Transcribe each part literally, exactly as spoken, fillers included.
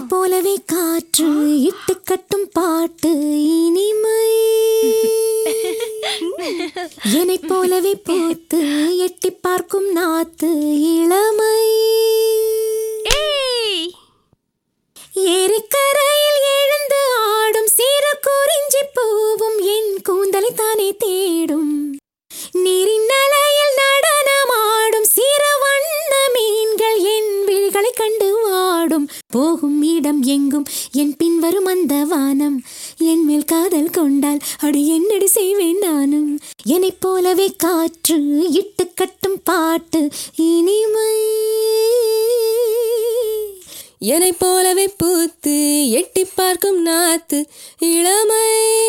போலவே காற்று இட்டு கட்டும் பாட்டு இனிமை, என்னை போலவே பூத்து எட்டி பார்க்கும் நாத்து இளமை. ஏரிக்கரையில் எழுந்து ஆடும் சிறு குறிஞ்சி பூவும் என் கூந்தலை தானே தேடும். நீரின் அலையில் நடனமாடும் சிறு வண்ண மீன்கள் என் விழிகளை கண்டு வாடும். போகும் இடம் எங்கும் என் பின்வரும் அந்த வானம், என் மேல் காதல் கொண்டால் அடி என்னடி செய்வேன் நானும். என்னை போலவே காற்று இட்டு கட்டும் பாட்டு இனிமை, என்னை போலவே பூத்து எட்டி பார்க்கும் நாத்து இளமை.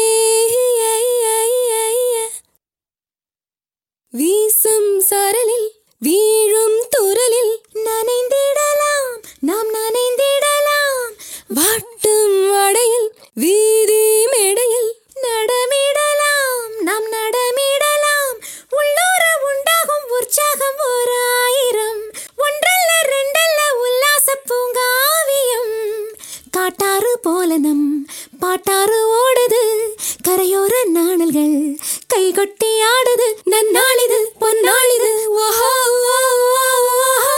வீசும் சாரலில் வீழும் துரலில் நனைந்திடலாம் நாம் நனைந்திடலாம். வாட்டும் வாடையில் வீதி மேடையில் நடமிடலாம் நாம் நடமிடலாம். உள்ளூர உண்டாகும் உற்சாகம் ஓர் ஆயிரம், ஒன்றல்ல ரெண்டல்ல உல்லாச பூங்காவியம். காட்டாறு போல நம் பாட்டாறு ஓடுது, கரையோர நாணல்கள் கைகொட்டி ஆடுது. நன்னாளிது பொன்னாளிது ஓஹோ ஓஹோ.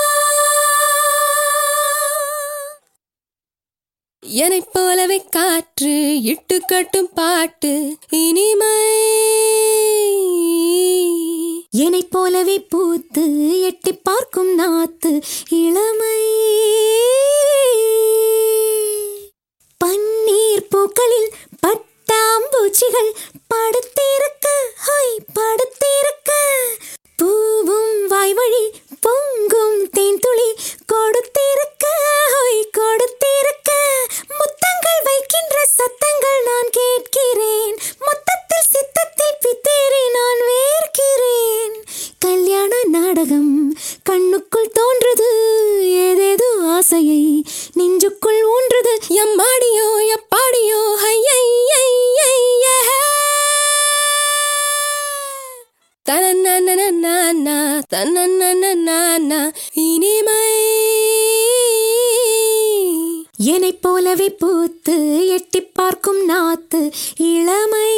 என்னை போலவே காற்று இட்டு கட்டும் பாட்டு இனிமை, என்னை போலவே பூத்து எட்டி பார்க்கும் நாத்து இளமை. பன்னீர் பூக்களில் பட்டாம்பூச்சிகள் படுத்திருக்க ஹொய் படுத்திருக்க. பூவும் வாய்வழி பொங்கும் தேன் துளி கொடுத்திருக்க ஹொய் கொடுத்திருக்க. முத்தங்கள் வைக்கின்ற சத்தங்கள் நான் கேட்கிறேன், மொத்தத்தில் சித்தத்தில் பித்தேறி நான் வேர்க்கிறேன். கல்யாண நாடகம் கண்ணுக்குள் தோன்றுது, ஏதேதோ ஆசையை நெஞ்சுக்குள் ஊன்றுது. எம்மாடியோ எப்பாடியோ ஹையையையைய தனனனனனனா தனனனனனா இனிமை. என்னை போலவே பூத்து எட்டி பார்க்கும் நாத்து இளமை.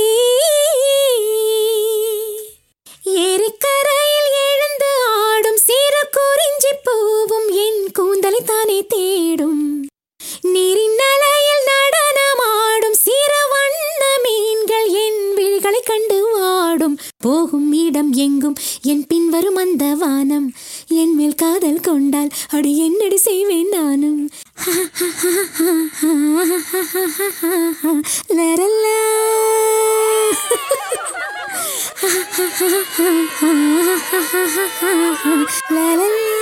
ஏரிக்கரையில் எழுந்து ஆடும் சிறு குறிஞ்சி பூவும் என் கூந்தலை தானே தேடும். நீரின் அலையில் நடனமாடும் சிறு வண்ண மீன்கள் என் விழிகளை கண்டு வாடும். போகும் இடம் எங்கும் என் பின்வரும் அந்த வானம், என் மேல் காதல் கொண்டால் அடி என்னடி செய்வேன் நானும். லரல்லா லரல்லா.